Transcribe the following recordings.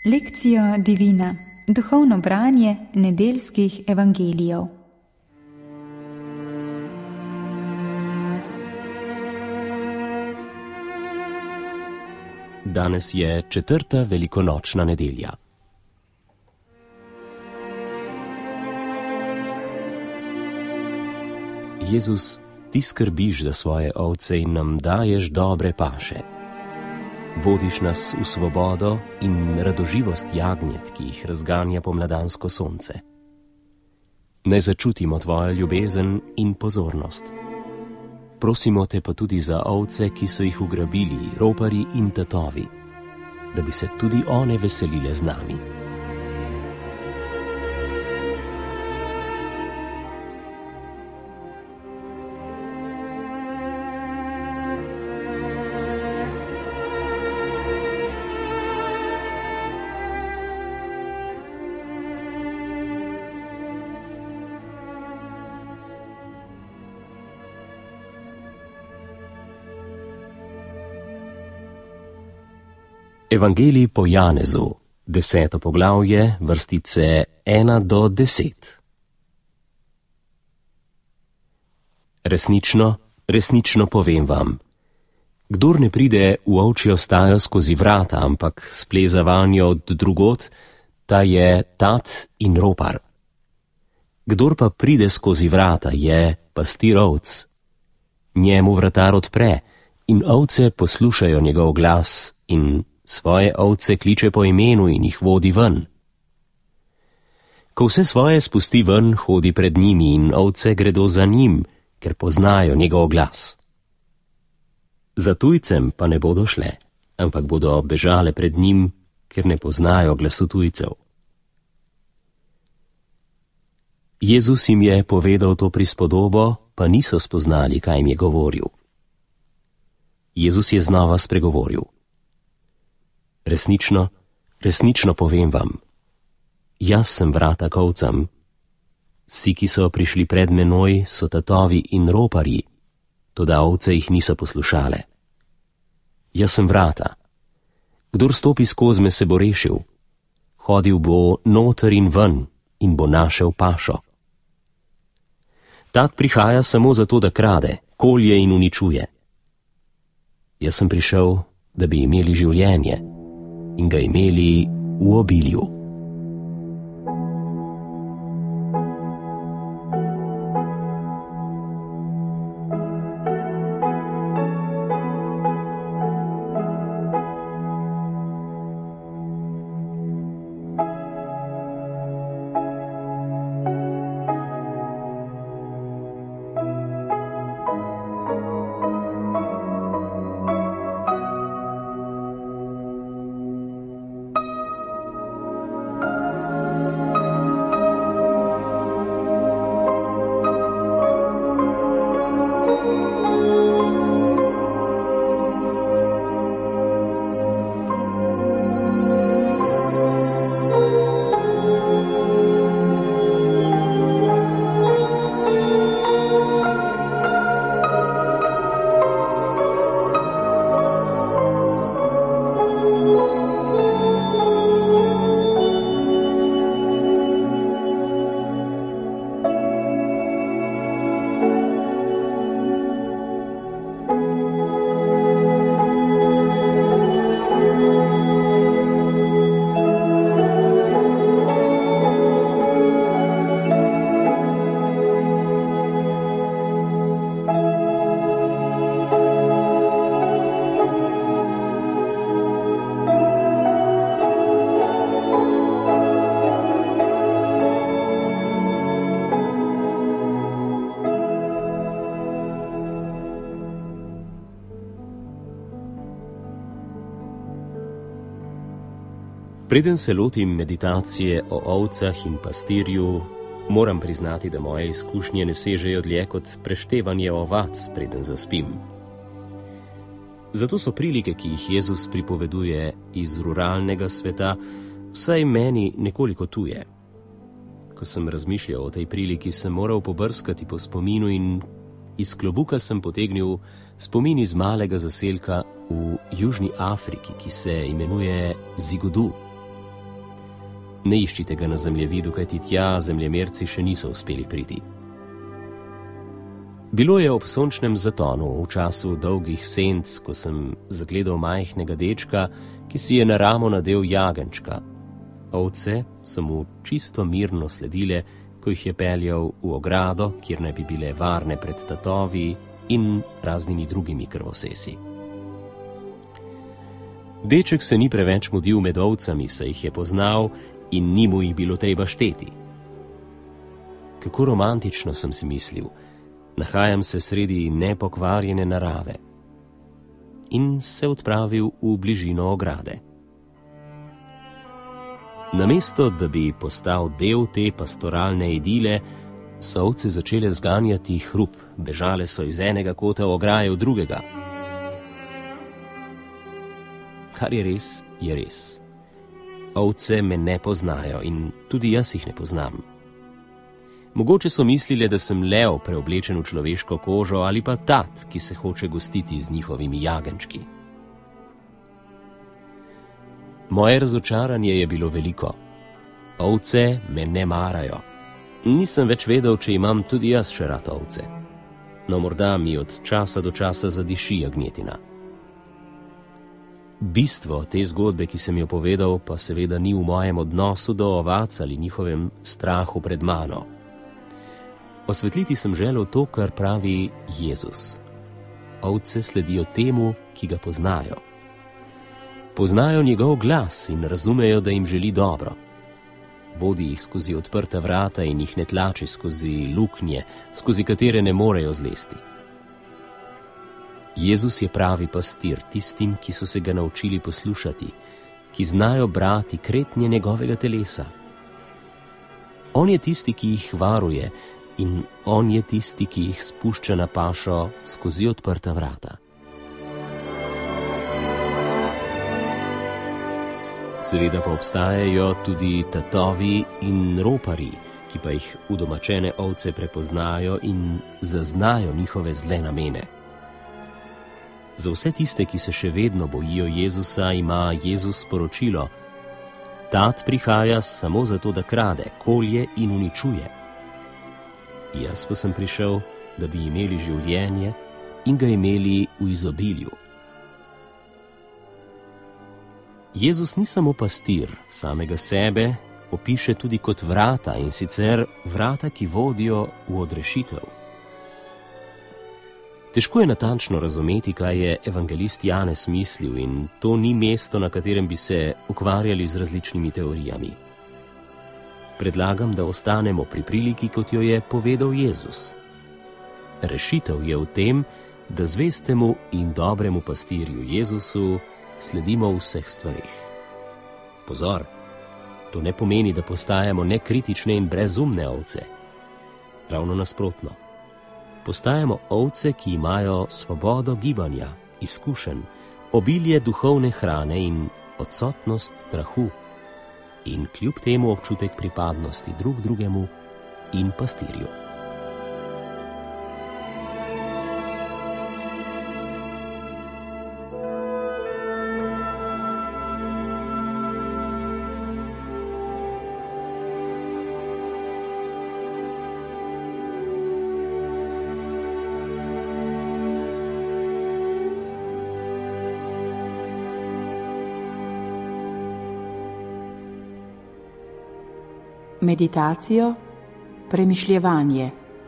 Lekcijo divina, duhovno branje nedeljskih evangelijev. Danes je 4. velikonočna nedelja. Jezus, ti skrbiš za svoje ovce in nam daješ dobre paše. Vodiš nas v svobodo in radoživost jagnjet, ki jih razganja pomladansko sonce. Naj začutimo tvojo ljubezen in pozornost. Prosimo te pa tudi za ovce, ki so jih ugrabili roparji in tatovi, da bi se tudi one veselile z nami. Evangelij po Janezu, 10. poglavje, vrstice 1 do 10. Resnično, resnično povem vam, kdor ne pride v ovčjo stajo skozi vrata, ampak spleza vanjo od drugod, ta je tat in ropar. Kdor pa pride skozi vrata, je pastir ovc. Njemu vratar odpre in ovce poslušajo njegov glas in svoje ovce kliče po imenu in jih vodi ven. Ko vse svoje spusti ven, hodi pred njimi in ovce gredo za njim, ker poznajo njegov glas. Za tujcem pa ne bodo šle, ampak bodo bežale pred njim, ker ne poznajo glasu tujcev. Jezus jim je povedal to prispodobo, pa niso spoznali, kaj jim je govoril. Jezus je znova spregovoril. Resnično, resnično povem vam, jaz sem vrata k ovcam. Vsi, ki so prišli pred menoj, so tatovi in roparji, toda ovce jih niso poslušale. Jaz sem vrata. Kdor stopi skozi me, se bo rešil. Hodil bo noter in ven in bo našel pašo. Tat prihaja samo zato, da krade, kolje in uničuje. Jaz sem prišel, da bi imeli življenje in ga imeli v obilju. Preden se lotim meditacije o ovcah in pastirju, moram priznati, da moje izkušnje ne sežejo dlje kot preštevanje ovac, preden zaspim. Zato so prilike, ki jih Jezus pripoveduje iz ruralnega sveta, vsaj meni nekoliko tuje. Ko sem razmišljal o tej priliki, sem moral pobrskati po spominu in iz klobuka sem potegnil spomin iz malega zaselka v Južni Afriki, ki se imenuje Zigudu. Ne iščite ga na zemljevidu, kajti tja zemljemerci še niso uspeli priti. Bilo je ob sončnem zatonu, v času dolgih senc, ko sem zagledal majhnega dečka, ki si je na ramo nadel jagenčka. Ovce so mu čisto mirno sledile, ko jih je peljal v ogrado, kjer naj bi bile varne pred tatovi in raznimi drugimi krvosesi. Deček se ni preveč mudil med ovcami, saj jih je poznal in ni mu jih bilo treba šteti. Kako romantično, sem si mislil, nahajam se sredi nepokvarjene narave. In se odpravil v bližino ograde. Namesto, da bi postal del te pastoralne idile, so ovce začele zganjati hrup, bežale so iz enega kota ograje v drugega. Kar je res, je res. Ovce me ne poznajo in tudi jaz jih ne poznam. Mogoče so mislile, da sem lev preoblečen v človeško kožo ali pa tat, ki se hoče gostiti z njihovimi jagenčki. Moje razočaranje je bilo veliko. Ovce me ne marajo. Nisem več vedel, če imam tudi jaz še rad ovce. No, morda mi od časa do časa zadiši jagnjetina. Bistvo te zgodbe, ki sem jo povedal, pa seveda ni v mojem odnosu do ovac ali njihovem strahu pred mano. Osvetliti sem želel to, kar pravi Jezus. Ovce sledijo temu, ki ga poznajo. Poznajo njegov glas in razumejo, da jim želi dobro. Vodi jih skozi odprta vrata in jih ne tlači skozi luknje, skozi katere ne morejo zlesti. Jezus je pravi pastir tistim, ki so se ga naučili poslušati, ki znajo brati kretnje njegovega telesa. On je tisti, ki jih varuje, in on je tisti, ki jih spušča na pašo skozi odprta vrata. Seveda pa obstajajo tudi tatovi in roparji, ki pa jih udomačene ovce prepoznajo in zaznajo njihove zle namene. Za vse tiste, ki se še vedno bojijo Jezusa, ima Jezus sporočilo: Tat prihaja samo zato, da krade, kolje in uničuje. Jaz pa sem prišel, da bi imeli življenje in ga imeli v izobilju. Jezus ni samo pastir, samega sebe opiše tudi kot vrata, in sicer vrata, ki vodijo v odrešitev. Težko je natančno razumeti, kaj je evangelist Janez mislil, in to ni mesto, na katerem bi se ukvarjali z različnimi teorijami. Predlagam, da ostanemo pri priliki, kot jo je povedal Jezus. Rešitev je v tem, da zvestemu in dobremu pastirju Jezusu sledimo v vseh stvarih. Pozor, to ne pomeni, da postajamo nekritične in brezumne ovce. Ravno nasprotno. Postajamo ovce, ki imajo svobodo gibanja, izkušenj, obilje duhovne hrane in odsotnost strahu, in kljub temu občutek pripadnosti drug drugemu in pastirju. Meditacijo, premišljevanje.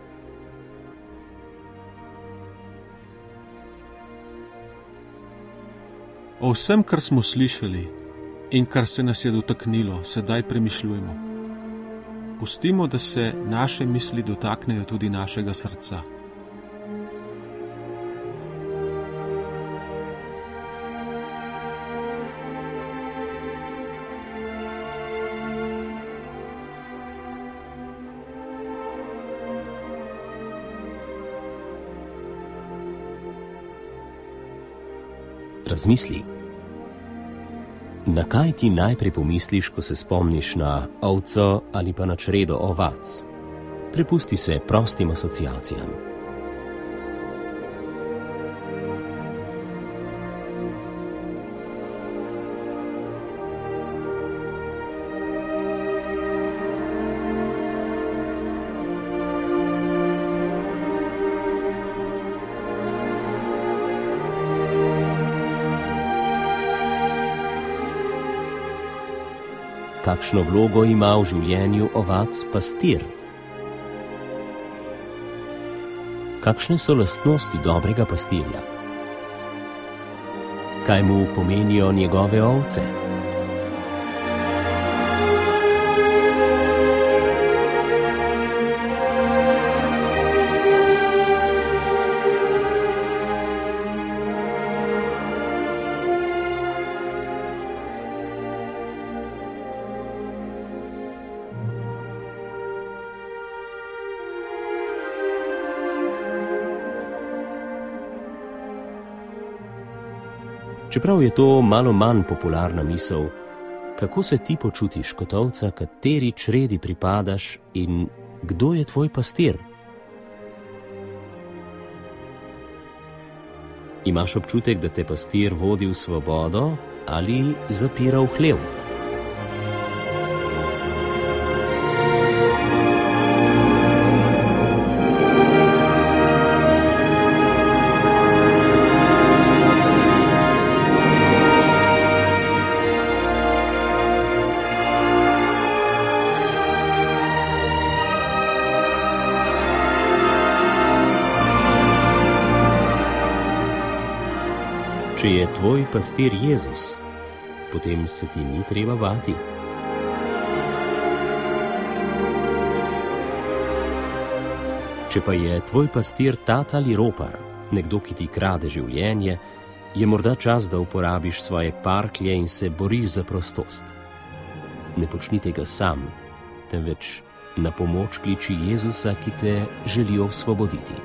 O vsem, kar smo slišali in kar se nas je dotaknilo, sedaj premišljujmo. Pustimo, da se naše misli dotaknejo tudi našega srca. Razmisli. Na kaj ti najprej pomisliš, ko se spomniš na ovco ali pa na čredo ovac? Prepusti se prostim asociacijam. Kakšno vlogo ima v življenju ovac pastir? Kakšne so lastnosti dobrega pastirja? Kaj mu pomenijo njegove ovce? Čeprav je to malo manj popularna misel, kako se ti počutiš kot ovca, kateri čredi pripadaš in kdo je tvoj pastir? Imaš občutek, da te pastir vodi v svobodo ali zapira v hlev? Če je tvoj pastir Jezus, potem se ti ni treba bati. Če pa je tvoj pastir tat ali ropar, nekdo, ki ti krade življenje, je morda čas, da uporabiš svoje parklje in se boriš za prostost. Ne počni tega sam, temveč na pomoč kliči Jezusa, ki te želi osvoboditi.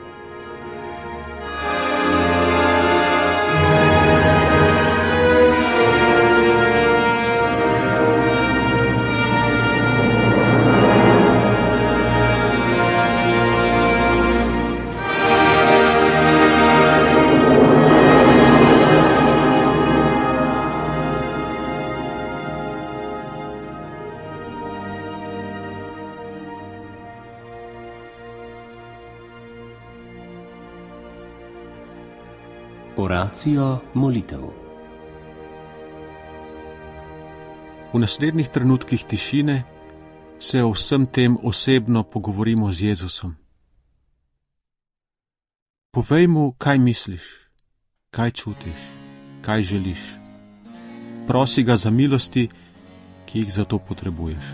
Oracijo molitev. V naslednjih trenutkih tišine se o vsem tem osebno pogovorimo z Jezusom. Povej mu, kaj misliš, kaj čutiš, kaj želiš. Prosi ga za milosti, ki jih za to potrebuješ.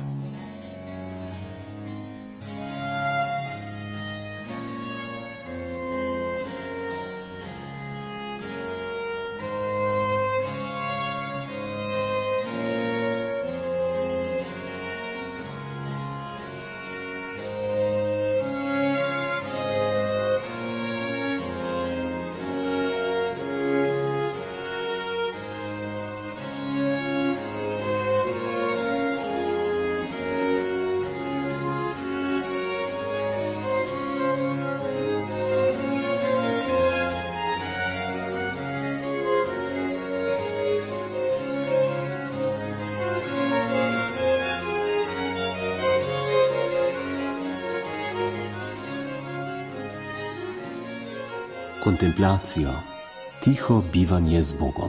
Kontemplacijo, tiho bivanje z Bogom.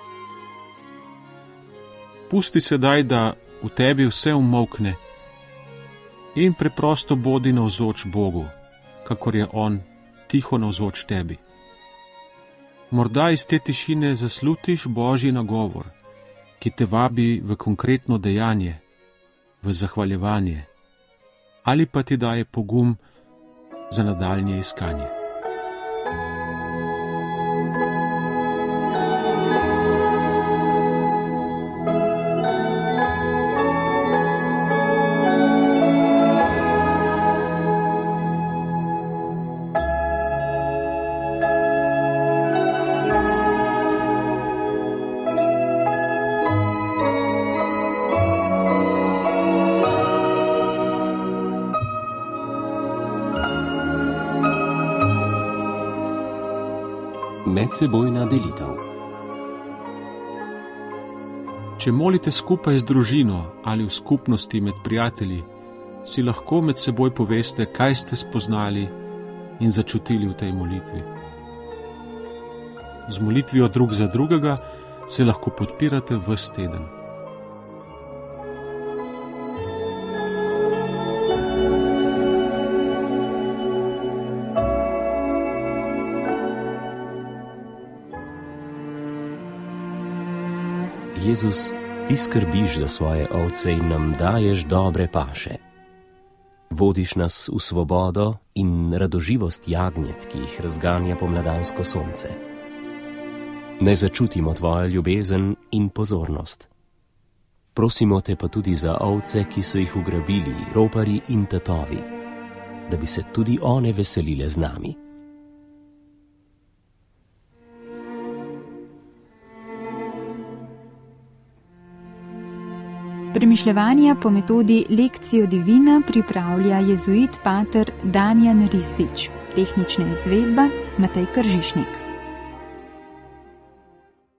Pusti sedaj, da v tebi vse umolkne in preprosto bodi navzoč Bogu, kakor je On tiho navzoč tebi. Morda iz te tišine zaslutiš Božji nagovor, ki te vabi v konkretno dejanje, v zahvaljevanje, ali pa ti daje pogum za nadaljnje iskanje. Medsebojna delitev. Če molite skupaj z družino ali v skupnosti med prijatelji, si lahko med seboj poveste, kaj ste spoznali in začutili v tej molitvi. Z molitvijo drug za drugega se lahko podpirate ves teden. Jezus, ti skrbiš za svoje ovce in nam daješ dobre paše. Vodiš nas v svobodo in radoživost jagnjet, ki jih razganja pomladansko sonce. Naj začutimo tvojo ljubezen in pozornost. Prosimo te pa tudi za ovce, ki so jih ugrabili roparji in tatovi, da bi se tudi one veselile z nami. Premišljevanja po metodi Lectio Divina pripravlja jezuit pater Damjan Ristič, tehnična izvedba Matej Kržišnik.